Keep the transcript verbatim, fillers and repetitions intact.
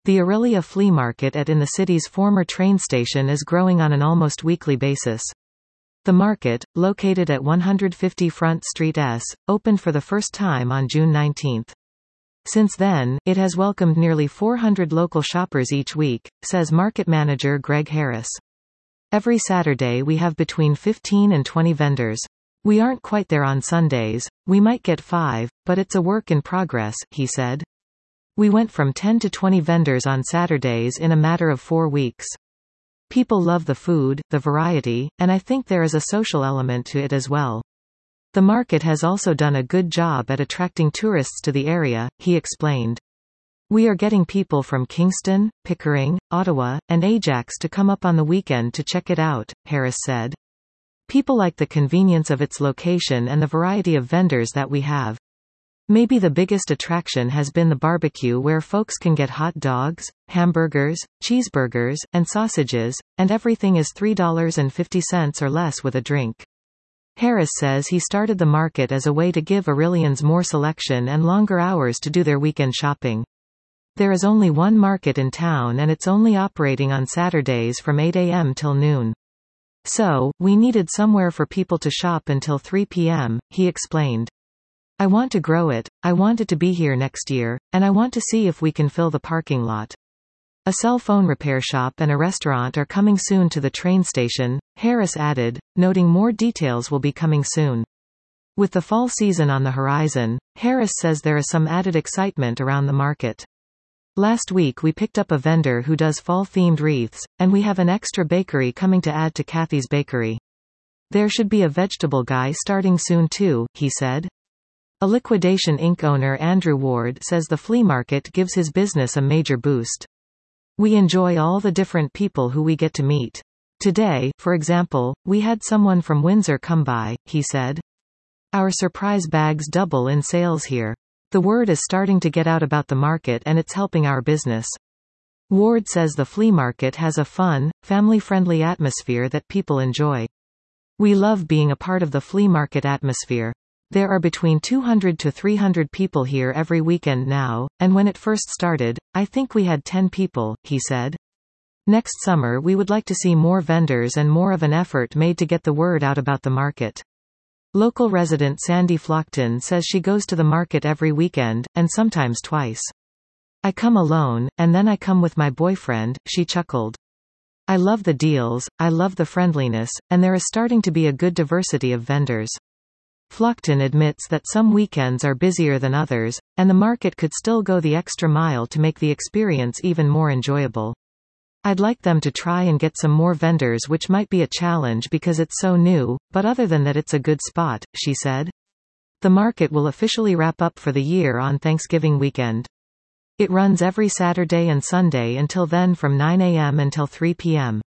The Orillia Flea Market at in the city's former train station is growing on an almost weekly basis. The market, located at one hundred fifty Front Street S, opened for the first time on June nineteenth. Since then, it has welcomed nearly four hundred local shoppers each week, says market manager Greg Harris. Every Saturday we have between fifteen and twenty vendors. We aren't quite there on Sundays, we might get five, but it's a work in progress, he said. We went from ten to twenty vendors on Saturdays in a matter of four weeks. People love the food, the variety, and I think there is a social element to it as well. The market has also done a good job at attracting tourists to the area, he explained. We are getting people from Kingston, Pickering, Ottawa, and Ajax to come up on the weekend to check it out, Harris said. People like the convenience of its location and the variety of vendors that we have. Maybe the biggest attraction has been the barbecue, where folks can get hot dogs, hamburgers, cheeseburgers, and sausages, and everything is three dollars and fifty cents or less with a drink. Harris says he started the market as a way to give Orillians more selection and longer hours to do their weekend shopping. There is only one market in town and it's only operating on Saturdays from eight a m till noon. So, we needed somewhere for people to shop until three p m, he explained. I want to grow it, I want it to be here next year, and I want to see if we can fill the parking lot. A cell phone repair shop and a restaurant are coming soon to the train station, Harris added, noting more details will be coming soon. With the fall season on the horizon, Harris says there is some added excitement around the market. Last week we picked up a vendor who does fall-themed wreaths, and we have an extra bakery coming to add to Kathy's Bakery. There should be a vegetable guy starting soon too, he said. A Liquidation Incorporated owner Andrew Ward says the flea market gives his business a major boost. We enjoy all the different people who we get to meet. Today, for example, we had someone from Windsor come by, he said. Our surprise bags double in sales here. The word is starting to get out about the market and it's helping our business. Ward says the flea market has a fun, family-friendly atmosphere that people enjoy. We love being a part of the flea market atmosphere. There are between two hundred to three hundred people here every weekend now, and when it first started, I think we had ten people, he said. Next summer we would like to see more vendors and more of an effort made to get the word out about the market. Local resident Sandy Flockton says she goes to the market every weekend, and sometimes twice. I come alone, and then I come with my boyfriend, she chuckled. I love the deals, I love the friendliness, and there is starting to be a good diversity of vendors. Flockton admits that some weekends are busier than others, and the market could still go the extra mile to make the experience even more enjoyable. I'd like them to try and get some more vendors, which might be a challenge because it's so new, but other than that it's a good spot, she said. The market will officially wrap up for the year on Thanksgiving weekend. It runs every Saturday and Sunday until then from nine a m until three p m